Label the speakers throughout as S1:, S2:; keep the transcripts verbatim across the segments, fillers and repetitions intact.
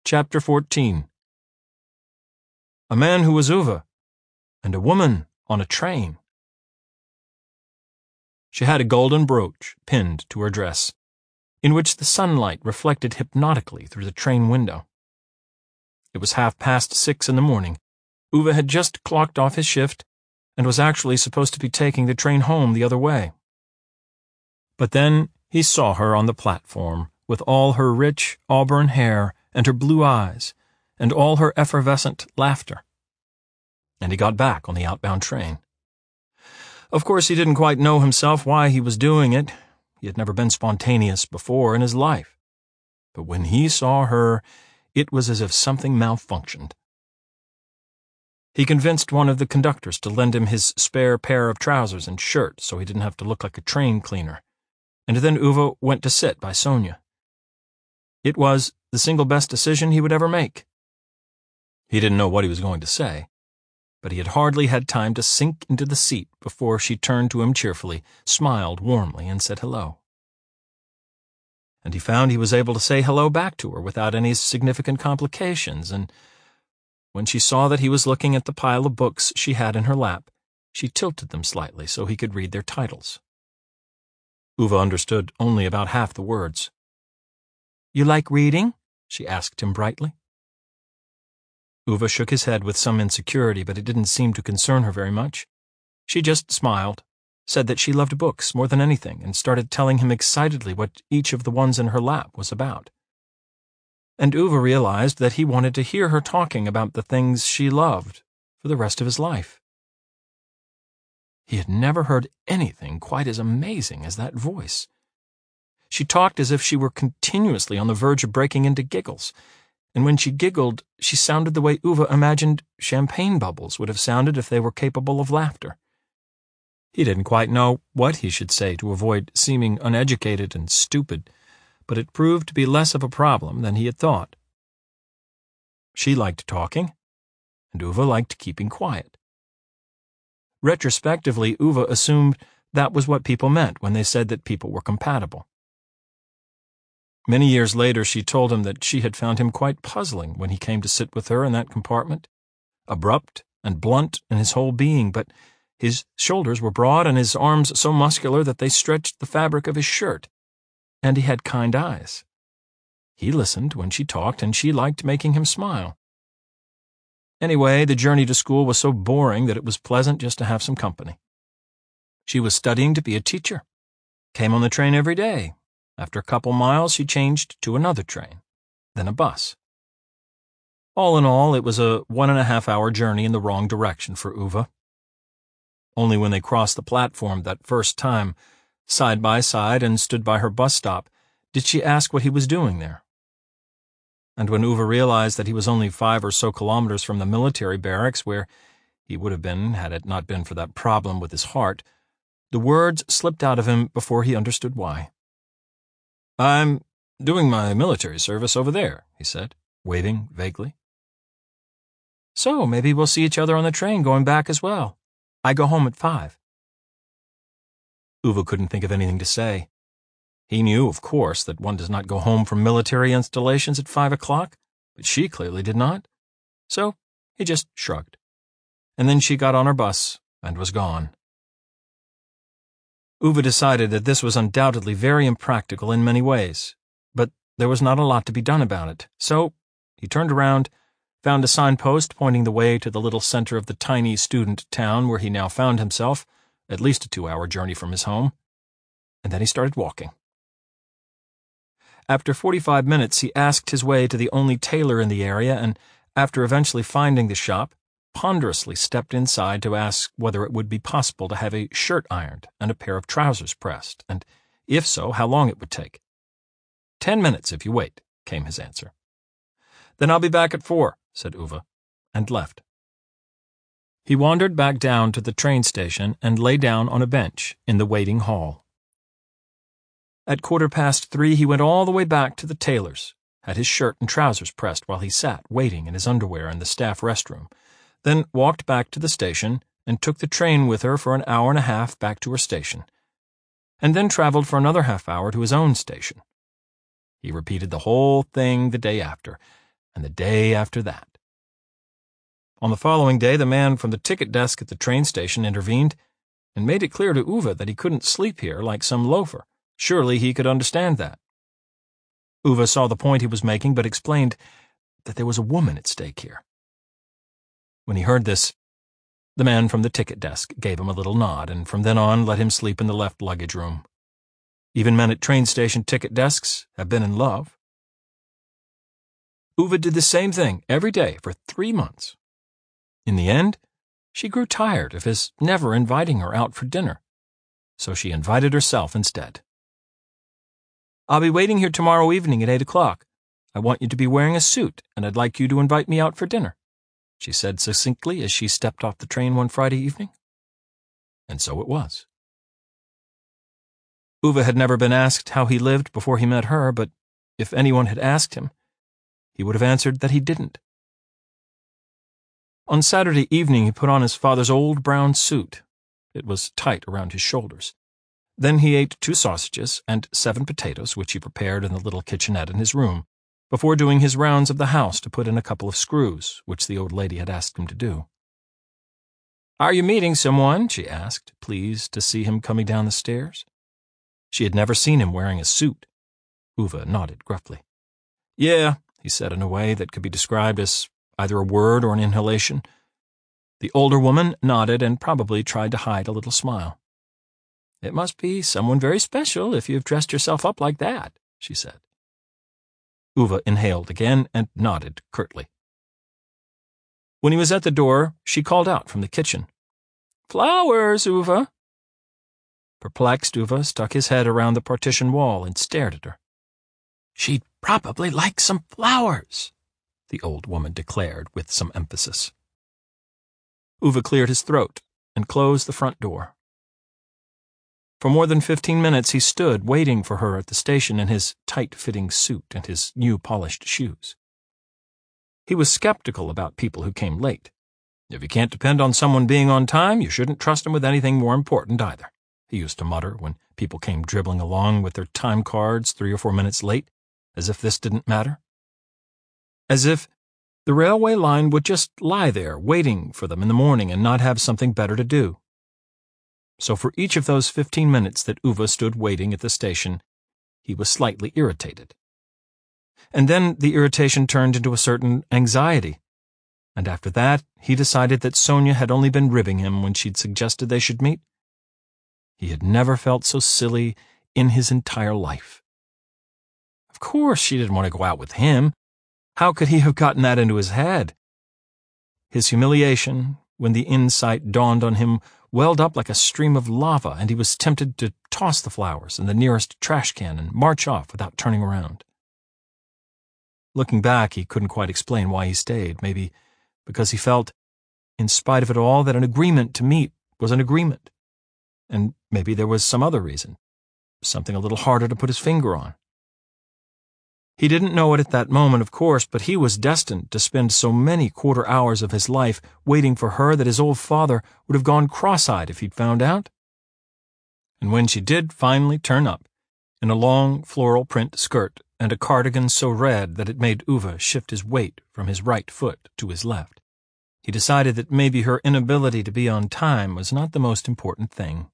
S1: Chapter fourteen. A man who was Uwe, and a woman on a train. She had a golden brooch pinned to her dress, in which the sunlight reflected hypnotically through the train window. It was half past six in the morning. Uwe had just clocked off his shift and was actually supposed to be taking the train home the other way. But then he saw her on the platform, with all her rich auburn hair and her blue eyes, and all her effervescent laughter. And he got back on the outbound train. Of course, he didn't quite know himself why he was doing it. He had never been spontaneous before in his life. But when he saw her, it was as if something malfunctioned. He convinced one of the conductors to lend him his spare pair of trousers and shirt so he didn't have to look like a train cleaner. And then Uwe went to sit by Sonia. It was the single best decision he would ever make. He didn't know what he was going to say, but he had hardly had time to sink into the seat before she turned to him cheerfully, smiled warmly, and said hello. And he found he was able to say hello back to her without any significant complications, and when she saw that he was looking at the pile of books she had in her lap, she tilted them slightly so he could read their titles. Uwe understood only about half the words. "You like reading?" she asked him brightly. Uwe shook his head with some insecurity, but it didn't seem to concern her very much. She just smiled, said that she loved books more than anything, and started telling him excitedly what each of the ones in her lap was about. And Uwe realized that he wanted to hear her talking about the things she loved for the rest of his life. He had never heard anything quite as amazing as that voice. She talked as if she were continuously on the verge of breaking into giggles, and when she giggled, she sounded the way Uwe imagined champagne bubbles would have sounded if they were capable of laughter. He didn't quite know what he should say to avoid seeming uneducated and stupid, but it proved to be less of a problem than he had thought. She liked talking, and Uwe liked keeping quiet. Retrospectively, Uwe assumed that was what people meant when they said that people were compatible. Many years later, she told him that she had found him quite puzzling when he came to sit with her in that compartment, abrupt and blunt in his whole being, but his shoulders were broad and his arms so muscular that they stretched the fabric of his shirt, and he had kind eyes. He listened when she talked, and she liked making him smile. Anyway, the journey to school was so boring that it was pleasant just to have some company. She was studying to be a teacher, came on the train every day. After a couple miles, she changed to another train, then a bus. All in all, it was a one and a half hour journey in the wrong direction for Uwe. Only when they crossed the platform that first time, side by side, and stood by her bus stop, did she ask what he was doing there. And when Uwe realized that he was only five or so kilometers from the military barracks where he would have been had it not been for that problem with his heart, the words slipped out of him before he understood why. "I'm doing my military service over there," he said, waving vaguely. "So maybe we'll see each other on the train going back as well. I go home at five." Uwe couldn't think of anything to say. He knew, of course, that one does not go home from military installations at five o'clock, but she clearly did not. So he just shrugged. And then she got on her bus and was gone. Uwe decided that this was undoubtedly very impractical in many ways, but there was not a lot to be done about it, so he turned around, found a signpost pointing the way to the little center of the tiny student town where he now found himself, at least a two-hour journey from his home, and then he started walking. After forty-five minutes, he asked his way to the only tailor in the area, and after eventually finding the shop, ponderously stepped inside to ask whether it would be possible to have a shirt ironed and a pair of trousers pressed, and if so, how long it would take. Ten minutes if you wait, came his answer. Then I'll be back at four, said Uwe, and left. He wandered back down to the train station and lay down on a bench in the waiting hall. At quarter past three, he went all the way back to the tailor's, had his shirt and trousers pressed while he sat waiting in his underwear in the staff restroom, then walked back to the station and took the train with her for an hour and a half back to her station, and then traveled for another half hour to his own station. He repeated the whole thing the day after, and the day after that. On the following day, the man from the ticket desk at the train station intervened and made it clear to Uwe that he couldn't sleep here like some loafer. Surely he could understand that. Uwe saw the point he was making, but explained that there was a woman at stake here. When he heard this, the man from the ticket desk gave him a little nod, and from then on let him sleep in the left luggage room. Even men at train station ticket desks have been in love. Uwe did the same thing every day for three months. In the end, she grew tired of his never inviting her out for dinner, so she invited herself instead. "I'll be waiting here tomorrow evening at eight o'clock. I want you to be wearing a suit, and I'd like you to invite me out for dinner," she said succinctly as she stepped off the train one Friday evening. And so it was. Uwe had never been asked how he lived before he met her, but if anyone had asked him, he would have answered that he didn't. On Saturday evening he put on his father's old brown suit. It was tight around his shoulders. Then he ate two sausages and seven potatoes, which he prepared in the little kitchenette in his room, before doing his rounds of the house to put in a couple of screws, which the old lady had asked him to do. "Are you meeting someone?" she asked, pleased to see him coming down the stairs. She had never seen him wearing a suit. Uwe nodded gruffly. "Yeah," he said in a way that could be described as either a word or an inhalation. The older woman nodded and probably tried to hide a little smile. "It must be someone very special if you've dressed yourself up like that," she said. Uwe inhaled again and nodded curtly. When he was at the door, she called out from the kitchen, "Flowers, Uwe." Perplexed, Uwe stuck his head around the partition wall and stared at her. "She'd probably like some flowers," the old woman declared with some emphasis. Uwe cleared his throat and closed the front door. For more than fifteen minutes he stood waiting for her at the station in his tight-fitting suit and his new polished shoes. He was skeptical about people who came late. If you can't depend on someone being on time, you shouldn't trust him with anything more important either, he used to mutter when people came dribbling along with their time cards three or four minutes late, as if this didn't matter. As if the railway line would just lie there waiting for them in the morning and not have something better to do. So for each of those fifteen minutes that Uwe stood waiting at the station, he was slightly irritated. And then the irritation turned into a certain anxiety. And after that, he decided that Sonia had only been ribbing him when she'd suggested they should meet. He had never felt so silly in his entire life. Of course she didn't want to go out with him. How could he have gotten that into his head? His humiliation, when the insight dawned on him, welled up like a stream of lava, and he was tempted to toss the flowers in the nearest trash can and march off without turning around. Looking back, he couldn't quite explain why he stayed, maybe because he felt, in spite of it all, that an agreement to meet was an agreement. And maybe there was some other reason, something a little harder to put his finger on. He didn't know it at that moment, of course, but he was destined to spend so many quarter hours of his life waiting for her that his old father would have gone cross-eyed if he'd found out. And when she did finally turn up, in a long floral print skirt and a cardigan so red that it made Uwe shift his weight from his right foot to his left, he decided that maybe her inability to be on time was not the most important thing.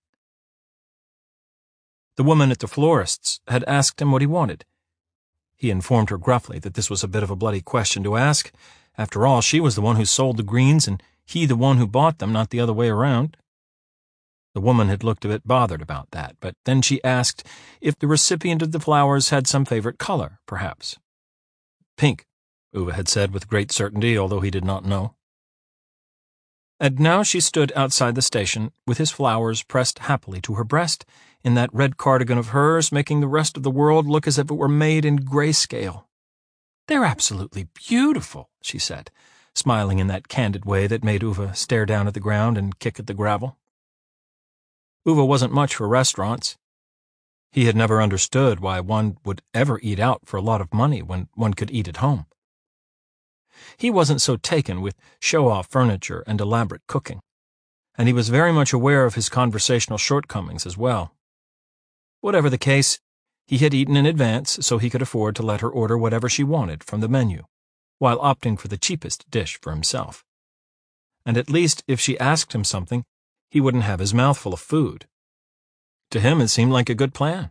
S1: The woman at the florist's had asked him what he wanted. He informed her gruffly that this was a bit of a bloody question to ask. After all, she was the one who sold the greens, and he the one who bought them, not the other way around. The woman had looked a bit bothered about that, but then she asked if the recipient of the flowers had some favorite color, perhaps. Pink, Uwe had said with great certainty, although he did not know. And now she stood outside the station, with his flowers pressed happily to her breast, in that red cardigan of hers, making the rest of the world look as if it were made in grayscale. "They're absolutely beautiful," she said, smiling in that candid way that made Uwe stare down at the ground and kick at the gravel. Uwe wasn't much for restaurants. He had never understood why one would ever eat out for a lot of money when one could eat at home. He wasn't so taken with show-off furniture and elaborate cooking, and he was very much aware of his conversational shortcomings as well. Whatever the case, he had eaten in advance so he could afford to let her order whatever she wanted from the menu. while opting for the cheapest dish for himself. And at least if she asked him something, he wouldn't have his mouth full of food. To him it seemed like a good plan.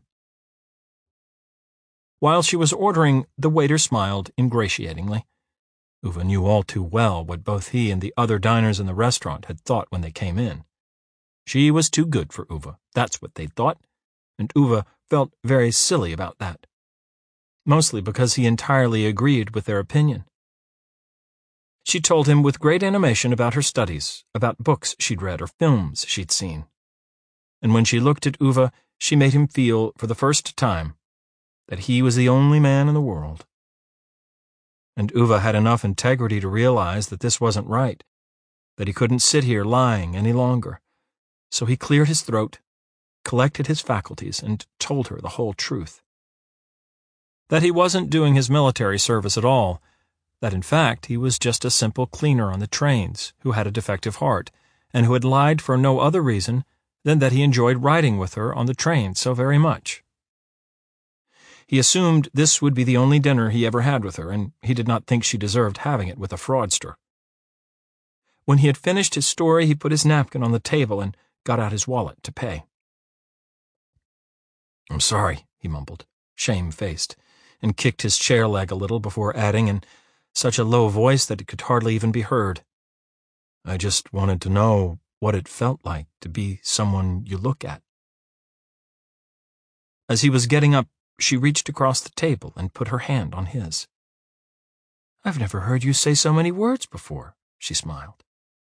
S1: While she was ordering, the waiter smiled ingratiatingly. Uwe knew all too well what both he and the other diners in the restaurant had thought when they came in. She was too good for Uwe, that's what they thought, and Uwe felt very silly about that. Mostly because he entirely agreed with their opinion. She told him with great animation about her studies, about books she'd read or films she'd seen. And when she looked at Uwe, she made him feel, for the first time, that he was the only man in the world. And Uwe had enough integrity to realize that this wasn't right, that he couldn't sit here lying any longer. So he cleared his throat, collected his faculties, and told her the whole truth. That he wasn't doing his military service at all, that in fact he was just a simple cleaner on the trains who had a defective heart, and who had lied for no other reason than that he enjoyed riding with her on the train so very much. He assumed this would be the only dinner he ever had with her, and he did not think she deserved having it with a fraudster. When he had finished his story, he put his napkin on the table and got out his wallet to pay. "I'm sorry," he mumbled, shame-faced, and kicked his chair leg a little before adding in such a low voice that it could hardly even be heard, "I just wanted to know what it felt like to be someone you look at." As he was getting up, she reached across the table and put her hand on his. "I've never heard you say so many words before," she smiled.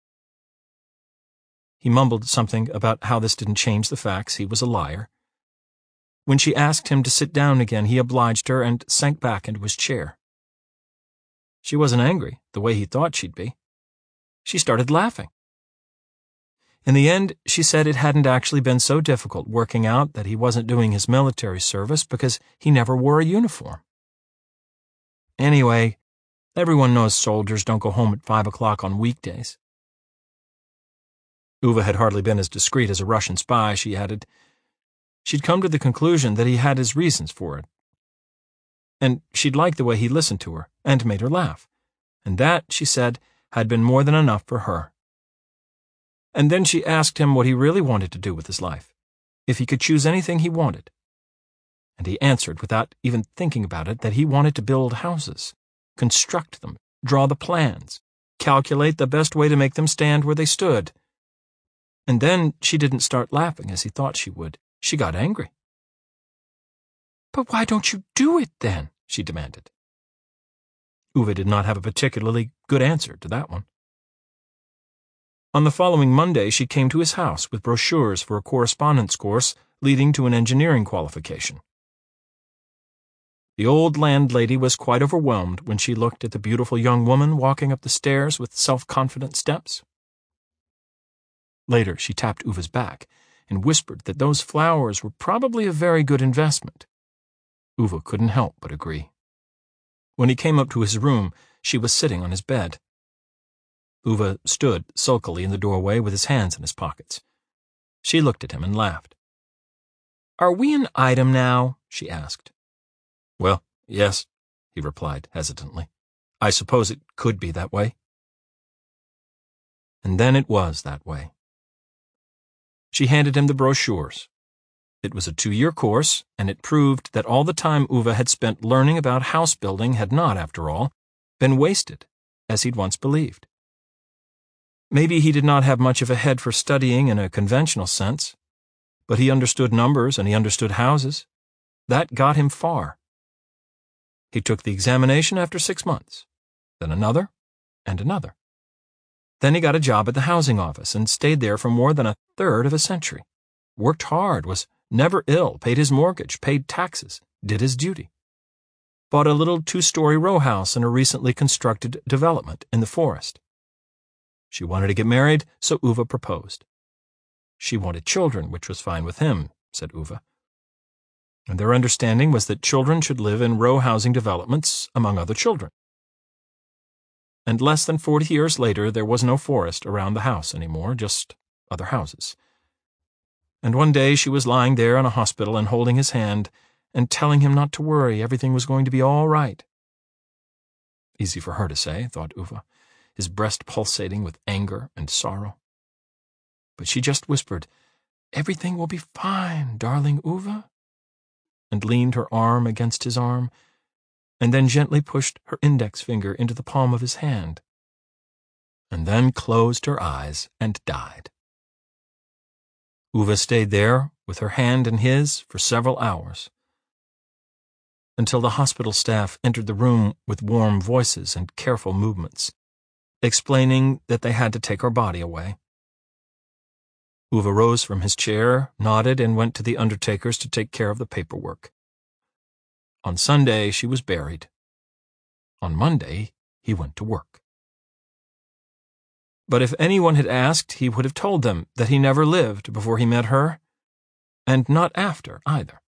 S1: He mumbled something about how this didn't change the facts he was a liar. When she asked him to sit down again, he obliged her and sank back into his chair. She wasn't angry, the way he thought she'd be. She started laughing. In the end, she said it hadn't actually been so difficult working out that he wasn't doing his military service because he never wore a uniform. Anyway, everyone knows soldiers don't go home at five o'clock on weekdays. Uwe had hardly been as discreet as a Russian spy, she added. She'd come to the conclusion that he had his reasons for it. And she'd liked the way he listened to her and made her laugh. And that, she said, had been more than enough for her. And then she asked him what he really wanted to do with his life, if he could choose anything he wanted. And he answered, without even thinking about it, that he wanted to build houses, construct them, draw the plans, calculate the best way to make them stand where they stood. And then she didn't start laughing as he thought she would. She got angry. "But why don't you do it, then?" she demanded. Uwe did not have a particularly good answer to that one. On the following Monday, she came to his house with brochures for a correspondence course leading to an engineering qualification. The old landlady was quite overwhelmed when she looked at the beautiful young woman walking up the stairs with self-confident steps. Later, she tapped Uwe's back and whispered that those flowers were probably a very good investment. Uwe couldn't help but agree. When he came up to his room, she was sitting on his bed. Uwe stood sulkily in the doorway with his hands in his pockets. She looked at him and laughed. "Are we an item now?" she asked. "Well, yes," he replied hesitantly. "I suppose it could be that way." And then it was that way. She handed him the brochures. It was a two-year course, and it proved that all the time Uwe had spent learning about house building had not, after all, been wasted, as he'd once believed. Maybe he did not have much of a head for studying in a conventional sense, but he understood numbers and he understood houses. That got him far. He took the examination after six months, then another, and another. Then he got a job at the housing office and stayed there for more than a third of a century. Worked hard, was never ill, paid his mortgage, paid taxes, did his duty. Bought a little two-story row house in a recently constructed development in the forest. She wanted to get married, so Uwe proposed. She wanted children, which was fine with him, said Uwe. And their understanding was that children should live in row housing developments among other children. And less than forty years later, there was no forest around the house anymore, just other houses. And one day she was lying there in a hospital and holding his hand and telling him not to worry, everything was going to be all right. Easy for her to say, thought Uwe, his breast pulsating with anger and sorrow. But she just whispered, "Everything will be fine, darling Uwe," and leaned her arm against his arm, and then gently pushed her index finger into the palm of his hand, and then closed her eyes and died. Uwe stayed there with her hand in his for several hours, until the hospital staff entered the room with warm voices and careful movements, explaining that they had to take her body away. Uwe rose from his chair, nodded, and went to the undertaker's to take care of the paperwork. On Sunday she was buried. On Monday he went to work. But if anyone had asked, he would have told them that he never lived before he met her, and not after either.